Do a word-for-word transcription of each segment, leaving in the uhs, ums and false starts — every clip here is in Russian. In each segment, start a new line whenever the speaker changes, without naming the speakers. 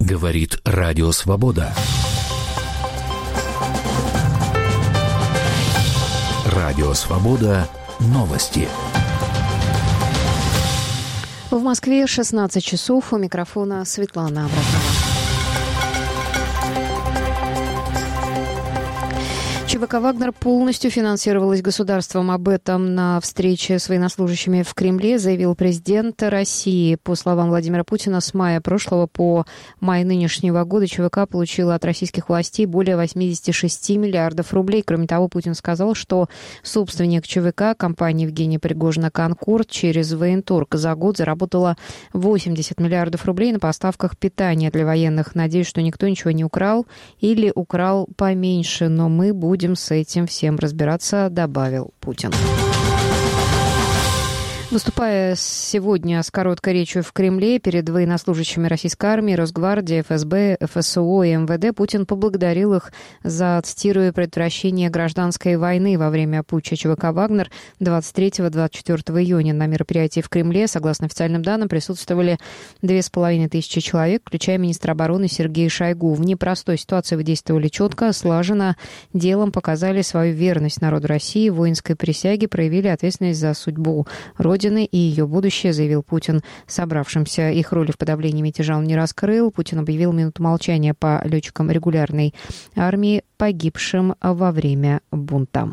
Говорит Радио Свобода. Радио Свобода. Новости.
В Москве шестнадцать часов. У микрофона Светлана Абрахамова. ЧВК «Вагнер» полностью финансировалась государством. Об этом на встрече с военнослужащими в Кремле заявил президент России. По словам Владимира Путина, с мая прошлого по май нынешнего года ЧВК получила от российских властей более восемьдесят шесть миллиардов рублей. Кроме того, Путин сказал, что собственник ЧВК, компания Евгения Пригожина «Конкорд», через военторг за год заработала восемьдесят миллиардов рублей на поставках питания для военных. Надеюсь, что никто ничего не украл или украл поменьше, но мы будем Будем с этим всем разбираться, добавил Путин. Выступая сегодня с короткой речью в Кремле перед военнослужащими российской армии, Росгвардии, эф эс бэ, эф эс о и эм вэ дэ, Путин поблагодарил их за, цитирую, предотвращение гражданской войны во время путча ЧВК «Вагнер» двадцать третьего — двадцать четвёртого июня. На мероприятии в Кремле, согласно официальным данным, присутствовали две с половиной тысячи человек, включая министра обороны Сергея Шойгу. В непростой ситуации вы действовали четко, слаженно, делом показали свою верность народу России, воинской присяге, проявили ответственность за судьбу Родины и ее будущее, заявил Путин собравшимся. Их роли в подавлении мятежа он не раскрыл. Путин объявил минуту молчания по летчикам регулярной армии, погибшим во время бунта.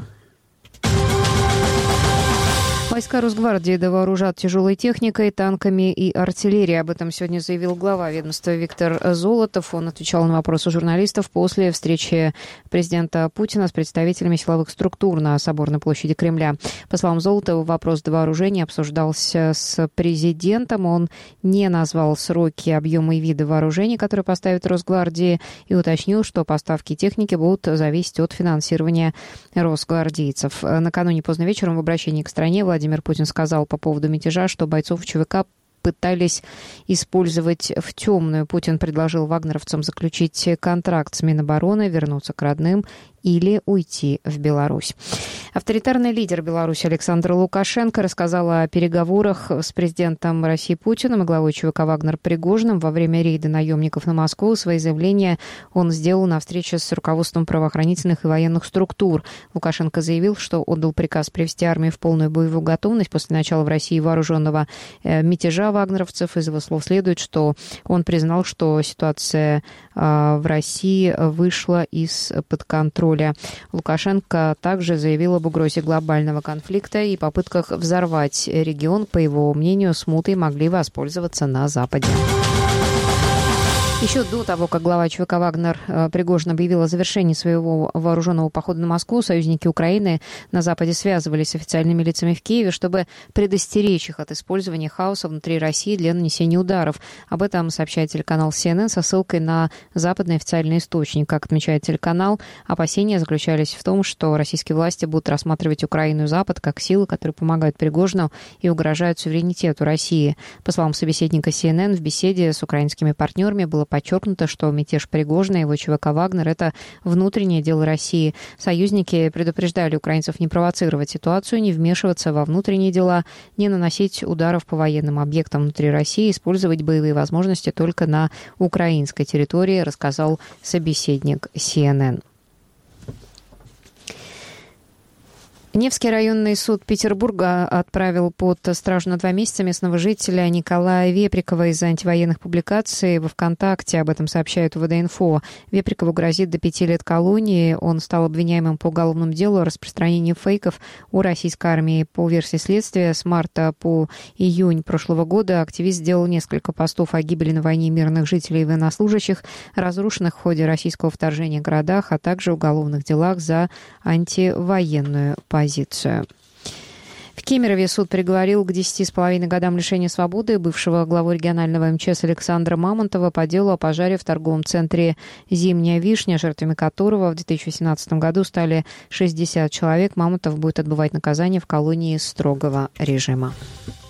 Войска Росгвардии довооружат тяжелой техникой, танками и артиллерией. Об этом сегодня заявил глава ведомства Виктор Золотов. Он отвечал на вопросы журналистов после встречи президента Путина с представителями силовых структур на Соборной площади Кремля. По словам Золотова, вопрос довооружения обсуждался с президентом. Он не назвал сроки, объемы и виды вооружений, которые поставит Росгвардии, и уточнил, что поставки техники будут зависеть от финансирования росгвардейцев. Накануне поздно вечером в обращении к стране Владимир Владимир Путин сказал по поводу мятежа, что бойцов ЧВК пытались использовать в темную. Путин предложил вагнеровцам заключить контракт с Минобороны, вернуться к родным или уйти в Беларусь. Авторитарный лидер Беларуси Александр Лукашенко рассказал о переговорах с президентом России Путиным и главой ЧВК «Вагнер» Пригожиным во время рейда наемников на Москву. Свои заявления он сделал на встрече с руководством правоохранительных и военных структур. Лукашенко заявил, что отдал приказ привести армию в полную боевую готовность после начала в России вооруженного мятежа вагнеровцев. Из его слов следует, что он признал, что ситуация в России вышла из-под контроля. Лукашенко также заявил об угрозе глобального конфликта и попытках взорвать регион. По его мнению, смутой могли воспользоваться на Западе. Еще до того, как глава ЧВК «Вагнер» Пригожин объявил о завершении своего вооруженного похода на Москву, союзники Украины на Западе связывались с официальными лицами в Киеве, чтобы предостеречь их от использования хаоса внутри России для нанесения ударов. Об этом сообщает телеканал си эн эн со ссылкой на западный официальный источник. Как отмечает телеканал, опасения заключались в том, что российские власти будут рассматривать Украину и Запад как силы, которые помогают Пригожину и угрожают суверенитету России. По словам собеседника си эн эн, в беседе с украинскими партнерами было подчеркнуто, что мятеж Пригожина и его ЧВК «Вагнер» — это внутреннее дело России. Союзники предупреждали украинцев не провоцировать ситуацию, не вмешиваться во внутренние дела, не наносить ударов по военным объектам внутри России, использовать боевые возможности только на украинской территории, рассказал собеседник си эн эн. Невский районный суд Петербурга отправил под стражу на два месяца местного жителя Николая Веприкова из-за антивоенных публикаций во ВКонтакте. Об этом сообщает у вэ дэ инфо. Веприкову грозит до пяти лет колонии. Он стал обвиняемым по уголовному делу о распространении фейков о российской армии. По версии следствия, с марта по июнь прошлого года активист сделал несколько постов о гибели на войне мирных жителей и военнослужащих, разрушенных в ходе российского вторжения в городах, а также уголовных делах за антивоенную позицию. В Кемерове суд приговорил к десяти с половиной годам лишения свободы бывшего главу регионального эм че эс Александра Мамонтова по делу о пожаре в торговом центре «Зимняя вишня», жертвами которого в две тысячи восемнадцатом году стали шестьдесят человек. Мамонтов будет отбывать наказание в колонии строгого режима.